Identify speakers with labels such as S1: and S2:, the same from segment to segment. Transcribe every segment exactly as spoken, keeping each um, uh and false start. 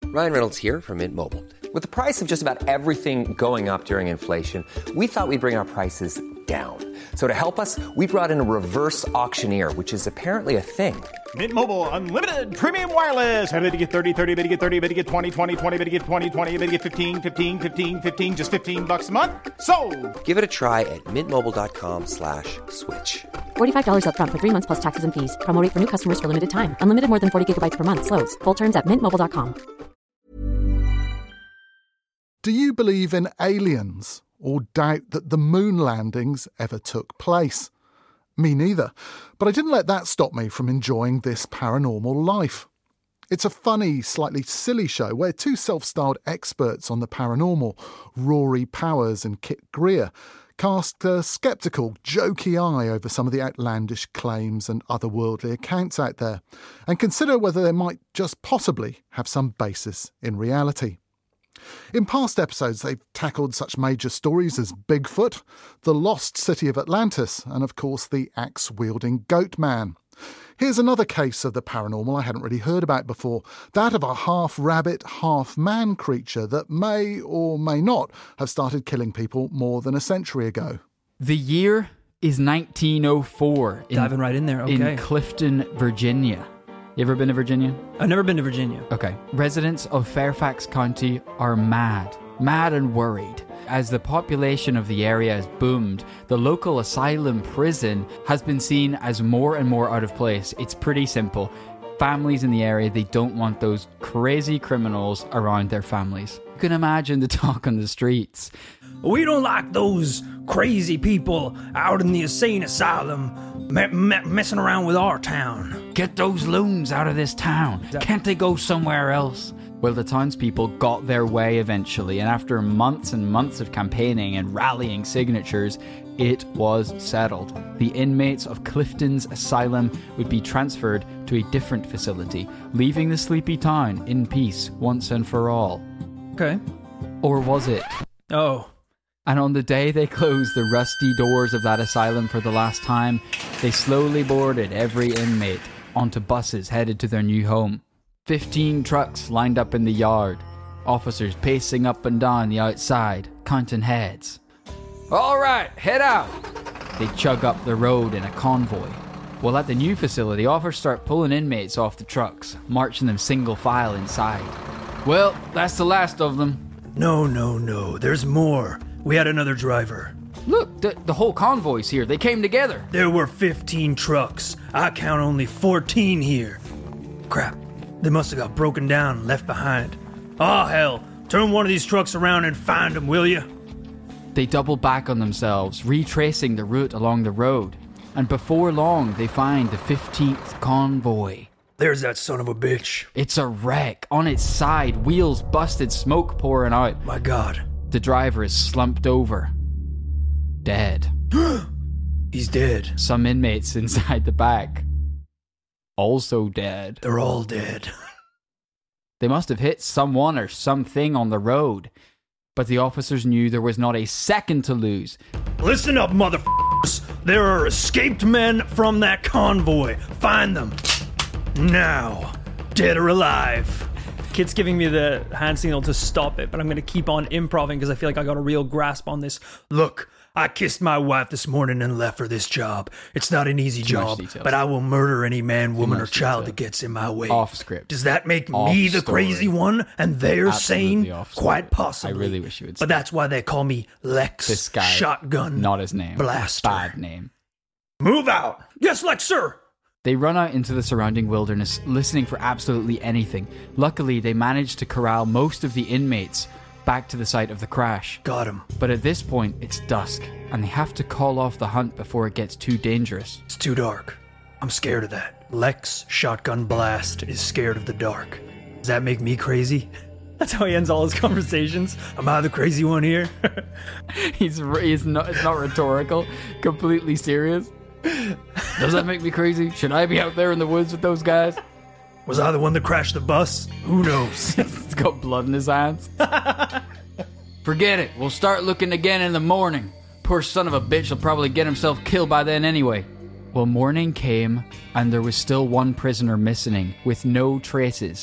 S1: Ryan Reynolds here from Mint Mobile. With the price of just about everything going up during inflation, we thought we'd bring our prices down. So to help us, we brought in a reverse auctioneer, which is apparently a thing.
S2: Mint Mobile Unlimited Premium Wireless. How to get thirty, thirty, how to get thirty, how to get twenty, twenty, twenty, how to get twenty, twenty, how to get fifteen, fifteen, fifteen, fifteen, just fifteen bucks a month? Sold! Give it a try at mintmobile.com slash switch.
S3: forty-five dollars up front for three months plus taxes and fees. Promo rate for new customers for limited time. Unlimited more than forty gigabytes per month. Slows full terms at mint mobile dot com.
S4: Do you believe in aliens or doubt that the moon landings ever took place? Me neither, but I didn't let that stop me from enjoying This Paranormal Life. It's a funny, slightly silly show where two self-styled experts on the paranormal, Rory Powers and Kit Greer, cast a sceptical, jokey eye over some of the outlandish claims and otherworldly accounts out there, and consider whether they might just possibly have some basis in reality. In past episodes, they've tackled such major stories as Bigfoot, the lost city of Atlantis, and of course the axe-wielding Goat Man. Here's another case of the paranormal I hadn't really heard about before, that of a half-rabbit, half-man creature that may or may not have started killing people more than a century ago.
S5: The year is nineteen oh four. In,
S6: Diving right in there, okay.
S5: In Clifton, Virginia. You ever been to Virginia?
S6: I've never been to Virginia.
S5: Okay. Residents of Fairfax County are mad, mad and worried. As the population of the area has boomed, the local asylum prison has been seen as more and more out of place. It's pretty simple. Families in the area, they don't want those crazy criminals around their families. You can imagine the talk on the streets.
S6: We don't like those crazy people out in the insane asylum me- me- messing around with our town.
S5: Get those loons out of this town. Can't they go somewhere else? Well, the townspeople got their way eventually, and after months and months of campaigning and rallying signatures, it was settled. The inmates of Clifton's asylum would be transferred to a different facility, leaving the sleepy town in peace once and for all.
S6: Okay.
S5: Or was it?
S6: Oh.
S5: And on the day they closed the rusty doors of that asylum for the last time, they slowly boarded every inmate onto buses headed to their new home. Fifteen trucks lined up in the yard, officers pacing up and down the outside, counting heads. All right, head out! They chug up the road in a convoy. Well, at the new facility, officers start pulling inmates off the trucks, marching them single file inside. Well, that's the last of them.
S6: No, no, no, there's more. We had another driver.
S5: Look, the, the whole convoy's here. They came together.
S6: There were fifteen trucks. I count only fourteen here. Crap. They must have got broken down and left behind. Oh, hell. Turn one of these trucks around and find them, will you?
S5: They double back on themselves, retracing the route along the road. And before long, they find the fifteenth convoy.
S6: There's that son of a bitch.
S5: It's a wreck. On its side, wheels busted, smoke pouring out.
S6: My God.
S5: The driver is slumped over. Dead.
S6: He's dead.
S5: Some inmates inside the back. Also dead.
S6: They're all dead.
S5: They must have hit someone or something on the road. But the officers knew there was not a second to lose.
S6: Listen up, motherfuckers. There are escaped men from that convoy. Find them. Now. Dead or alive. Kit's giving me the hand signal to stop it, but I'm going to keep on improvising because I feel like I got a real grasp on this. Look, I kissed my wife this morning and left for this job. It's not an easy
S5: Too
S6: job, but I will murder any man, woman, or child that gets in my way.
S5: Off script.
S6: Does that make
S5: Off
S6: me the
S5: story.
S6: crazy one and they're
S5: Absolutely
S6: sane?
S5: off
S6: Quite
S5: script.
S6: possibly.
S5: I really wish you would say
S6: But that's why they call me Lex
S5: This guy,
S6: Shotgun
S5: not his name.
S6: Blaster.
S5: Bad name.
S6: Move out. Yes, Lex, sir.
S5: They run out into the surrounding wilderness, listening for absolutely anything. Luckily, they managed to corral most of the inmates back to the site of the crash.
S6: Got him.
S5: But at this point, it's dusk, and they have to call off the hunt before it gets too dangerous.
S6: It's too dark. I'm scared of that. Lex Shotgun Blast is scared of the dark. Does that make me crazy? That's how he ends all his conversations. Am I the crazy one here?
S5: he's he's not, it's not rhetorical, completely serious. Does that make me crazy? Should I be out there in the woods with those guys?
S6: Was I the one that crashed the bus? Who knows?
S5: It's got blood in his hands. Forget it. We'll start looking again in the morning. Poor son of a bitch will probably get himself killed by then anyway. Well, morning came, and there was still one prisoner missing, with no traces.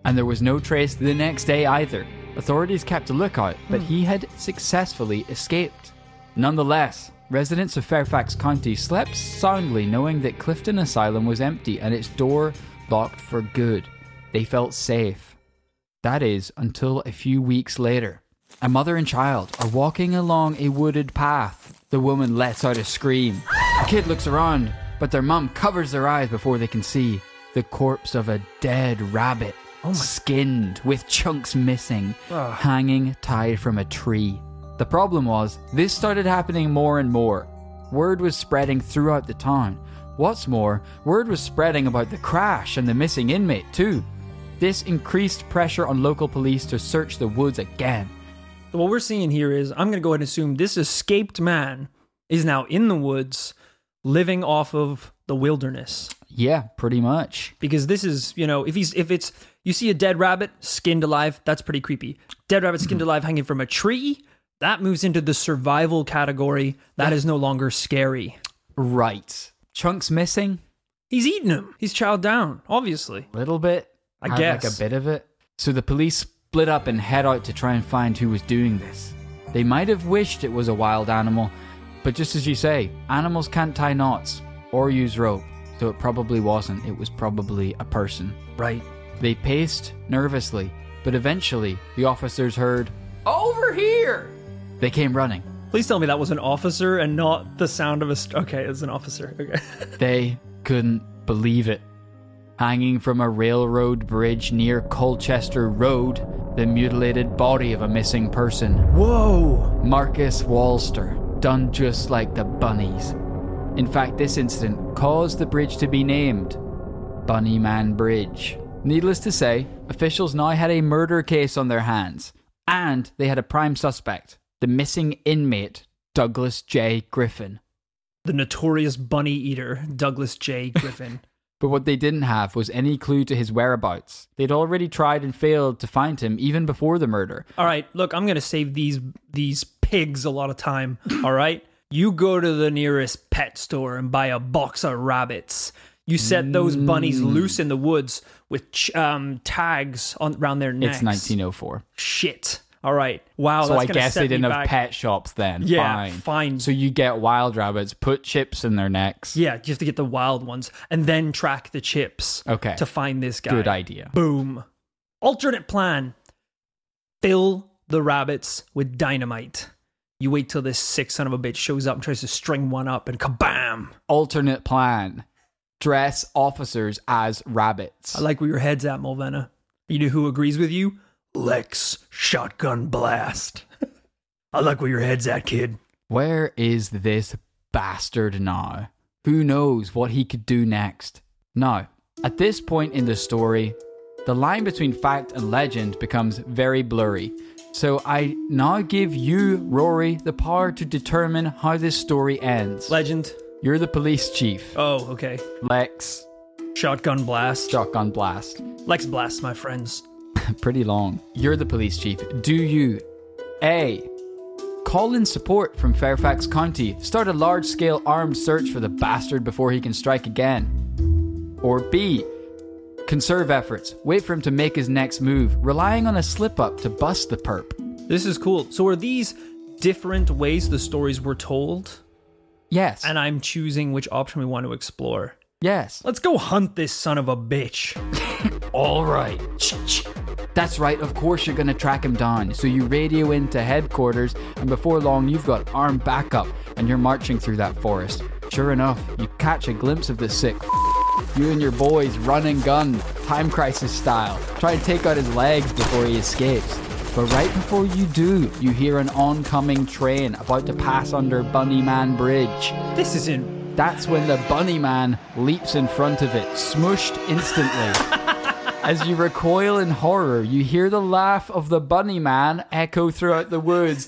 S5: And there was no trace the next day either. Authorities kept a lookout, but he had successfully escaped. Nonetheless, residents of Fairfax County slept soundly knowing that Clifton Asylum was empty and its door locked for good. They felt safe. That is, until a few weeks later. A mother and child are walking along a wooded path. The woman lets out a scream. The kid looks around, but their mum covers their eyes before they can see the corpse of a dead rabbit. Oh, skinned, with chunks missing, Ugh. hanging tied from a tree. The problem was, this started happening more and more. Word was spreading throughout the town. What's more, word was spreading about the crash and the missing inmate too. This increased pressure on local police to search the woods again.
S6: What we're seeing here is, I'm going to go ahead and assume this escaped man is now in the woods, living off of the wilderness.
S5: Yeah, pretty much.
S6: Because this is, you know, if he's if it's you see a dead rabbit skinned alive, that's pretty creepy. Dead rabbit skinned alive hanging from a tree, that moves into the survival category. That is no longer scary.
S5: Right. Chunks missing?
S6: He's eating him. He's chowed down, obviously.
S5: A little bit.
S6: I
S5: Had
S6: guess.
S5: Like a bit of it. So the police split up and head out to try and find who was doing this. They might have wished it was a wild animal, but just as you say, animals can't tie knots or use rope. So it probably wasn't. It was probably a person.
S6: Right.
S5: They paced nervously, but eventually the officers heard, "Over here!" They came running.
S6: Please tell me that was an officer and not the sound of a... St- okay, it's an officer. Okay.
S5: They couldn't believe it. Hanging from a railroad bridge near Colchester Road, the mutilated body of a missing person.
S6: Whoa!
S5: Marcus Walster, done just like the bunnies. In fact, this incident caused the bridge to be named Bunnyman Bridge. Needless to say, officials now had a murder case on their hands, and they had a prime suspect, the missing inmate, Douglas J. Griffin.
S6: The notorious bunny eater, Douglas J. Griffin.
S5: But what they didn't have was any clue to his whereabouts. They'd already tried and failed to find him even before the murder.
S6: All right, look, I'm going to save these these pigs a lot of time, all right? You go to the nearest pet store and buy a box of rabbits. You set those bunnies
S5: Mm.
S6: loose in the woods with ch- um, tags on around their necks.
S5: It's nineteen oh four.
S6: Shit. All right. Wow.
S5: So
S6: that's
S5: I
S6: gonna
S5: guess
S6: set
S5: they
S6: me
S5: didn't have
S6: back.
S5: pet shops then.
S6: Yeah,
S5: fine.
S6: fine.
S5: So you get wild rabbits, put chips in their necks.
S6: Yeah, you have to get the wild ones and then track the chips.
S5: Okay.
S6: To find this guy.
S5: Good idea.
S6: Boom. Alternate plan. Fill the rabbits with dynamite. You wait till this sick son of a bitch shows up and tries to string one up and kabam.
S5: Alternate plan. Dress officers as rabbits.
S6: I like where your head's at, Mulvena. You know who agrees with you? Lex Shotgun Blast. I like where your head's at, kid.
S5: Where is this bastard now? Who knows what he could do next? Now, at this point in the story, the line between fact and legend becomes very blurry. So I now give you, Rory, the power to determine how this story ends.
S6: Legend.
S5: You're the police chief.
S6: Oh, okay.
S5: Lex.
S6: Shotgun Blast.
S5: Shotgun Blast.
S6: Lex Blast, my friends.
S5: Pretty long. You're the police chief. Do you A. Call in support from Fairfax County, start a large-scale armed search for the bastard before he can strike again? Or B. Conserve efforts, wait for him to make his next move, relying on a slip-up to bust the perp?
S6: This is cool. So are these different ways the stories were told?
S5: Yes.
S6: And I'm choosing which option we want to explore.
S5: Yes.
S6: Let's go hunt this son of a bitch.
S5: All right. That's right, of course you're gonna track him down. So you radio into headquarters, and before long you've got armed backup, and you're marching through that forest. Sure enough, you catch a glimpse of the sick You and your boys run and gun, Time Crisis style. Try to take out his legs before he escapes. But right before you do, you hear an oncoming train about to pass under Bunnyman Bridge.
S6: This isn't...
S5: That's when the Bunnyman leaps in front of it, smushed instantly. As you recoil in horror, you hear the laugh of the Bunnyman echo throughout the woods.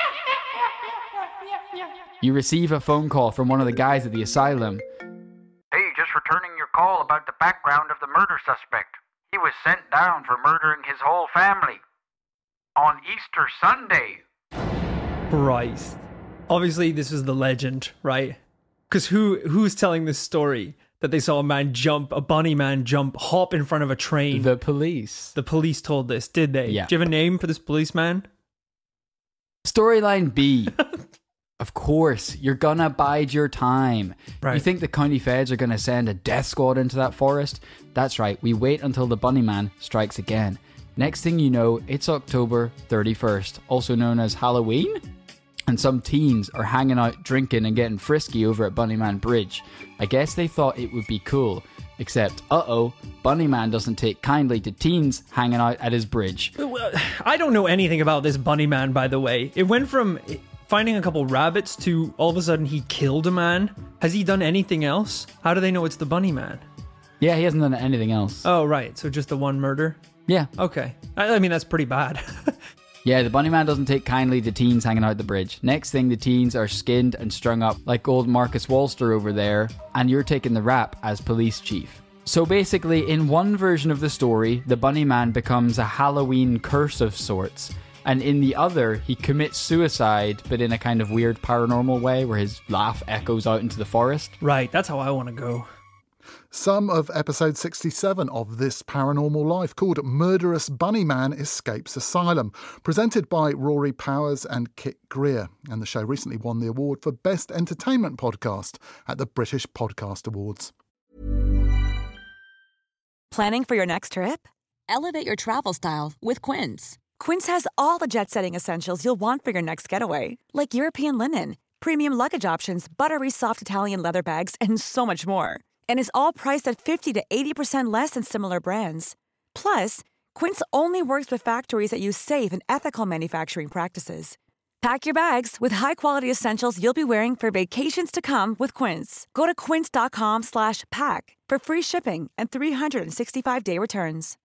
S5: You receive a phone call from one of the guys at the asylum.
S7: Hey, just returning your call about the background of the murder suspect. He was sent down for murdering his whole family on Easter Sunday.
S6: Christ. Obviously, this is the legend, right? Because who who's telling this story? that they saw a man jump, a bunny man jump, hop in front of a train.
S5: The police.
S6: The police told this, did they?
S5: Yeah.
S6: Do you have a name for this policeman?
S5: Storyline B. Of course, you're gonna bide your time.
S6: Right.
S5: You think the county feds are gonna send a death squad into that forest? That's right, we wait until the bunny man strikes again. Next thing you know, it's October thirty-first, also known as Halloween? And some teens are hanging out drinking and getting frisky over at Bunnyman Bridge. I guess they thought it would be cool. Except, uh-oh, Bunnyman doesn't take kindly to teens hanging out at his bridge.
S6: I don't know anything about this bunny man, by the way. It went from finding a couple rabbits to all of a sudden he killed a man. Has he done anything else? How do they know it's the bunny man?
S5: Yeah, he hasn't done anything else.
S6: Oh, right. So just the one murder?
S5: Yeah.
S6: Okay. I, I mean, that's pretty bad.
S5: Yeah, the bunny man doesn't take kindly to teens hanging out the bridge. Next thing, the teens are skinned and strung up like old Marcus Walster over there, and you're taking the rap as police chief. So basically, in one version of the story, the bunny man becomes a Halloween curse of sorts, and in the other, he commits suicide, but in a kind of weird paranormal way where his laugh echoes out into the forest.
S6: Right, that's how I want to go.
S4: Some of episode sixty-seven of This Paranormal Life, called Murderous Bunny Man Escapes Asylum, presented by Rory Powers and Kit Greer. And the show recently won the award for Best Entertainment Podcast at the British Podcast Awards.
S8: Planning for your next trip?
S9: Elevate your travel style with Quince.
S8: Quince has all the jet-setting essentials you'll want for your next getaway, like European linen, premium luggage options, buttery soft Italian leather bags, and so much more. And is all priced at fifty to eighty percent less than similar brands. Plus, Quince only works with factories that use safe and ethical manufacturing practices. Pack your bags with high-quality essentials you'll be wearing for vacations to come with Quince. Go to quince.com slash pack for free shipping and three sixty-five day returns.